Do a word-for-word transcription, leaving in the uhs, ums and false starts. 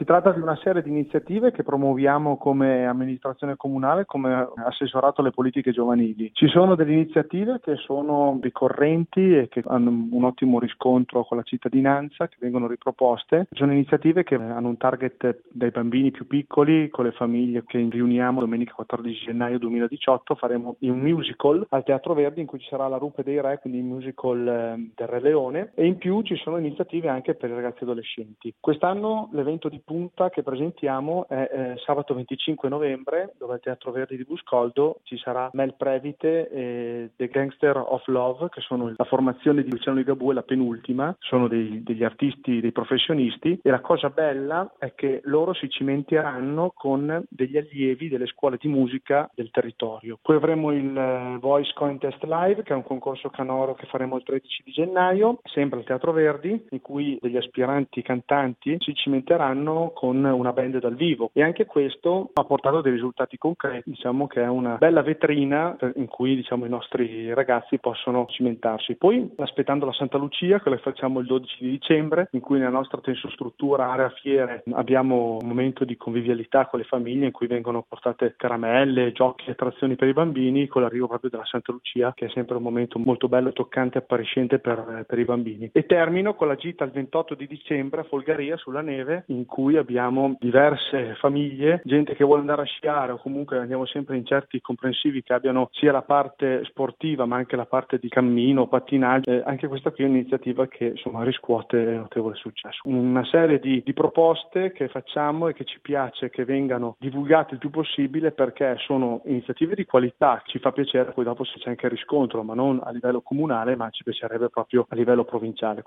tratta di una serie di iniziative che promuoviamo come amministrazione comunale, come assessorato alle politiche giovanili. Ci sono delle iniziative che sono ricorrenti e che hanno un ottimo riscontro con la cittadinanza, che vengono riproposte. Ci sono iniziative che hanno un target dai bambini più piccoli, con le famiglie che riuniamo domenica quattordici gennaio duemiladiciotto. Faremo un musical al Teatro Verdi in cui ci sarà La Rupe dei Re, quindi il musical del Re Leone, e in più ci sono iniziative anche per i ragazzi adolescenti. Quest'anno l'evento di punta che presentiamo è eh, sabato venticinque novembre, dove al Teatro Verdi di Buscoldo ci sarà Mel Previte e The Gangster of Love, che sono la formazione di Luciano Ligabue, la penultima, sono dei, degli artisti, dei professionisti, e la cosa bella è che loro si cimenteranno con degli allievi delle scuole di musica del territorio. Poi avremo il Voice Contest Live, che è un concorso canoro che faremo il tredici di gennaio, sempre al Teatro Verdi, in cui degli aspiranti cantanti si cimenteranno con una band dal vivo, e anche questo ha portato dei risultati concreti. Diciamo che è una bella vetrina in cui diciamo i nostri ragazzi possono cimentarsi. Poi aspettando la Santa Lucia, che la facciamo il dodici di dicembre, in cui nella nostra tensostruttura area fiere abbiamo un momento di convivialità con le famiglie, in cui vengono portate caramelle, giochi e attrazioni per i bambini, con l'arrivo proprio della Santa Lucia, che è sempre un momento molto bello, toccante e appariscente per, per i bambini. E termino con la gita il ventotto di dicembre a Folgaria sulla neve, in cui abbiamo diverse famiglie, gente che vuole andare a sciare, o comunque andiamo sempre in certi comprensivi che abbiano sia la parte sportiva ma anche la parte di cammino, pattinaggio. Eh, anche questa qui è un'iniziativa che insomma riscuote notevole successo. Una serie di, di proposte che facciamo e che ci piace che vengano divulgate il più possibile, perché sono iniziative di qualità. Ci fa piacere poi dopo se c'è anche riscontro, ma non a livello comunale, ma ci piacerebbe proprio a livello provinciale.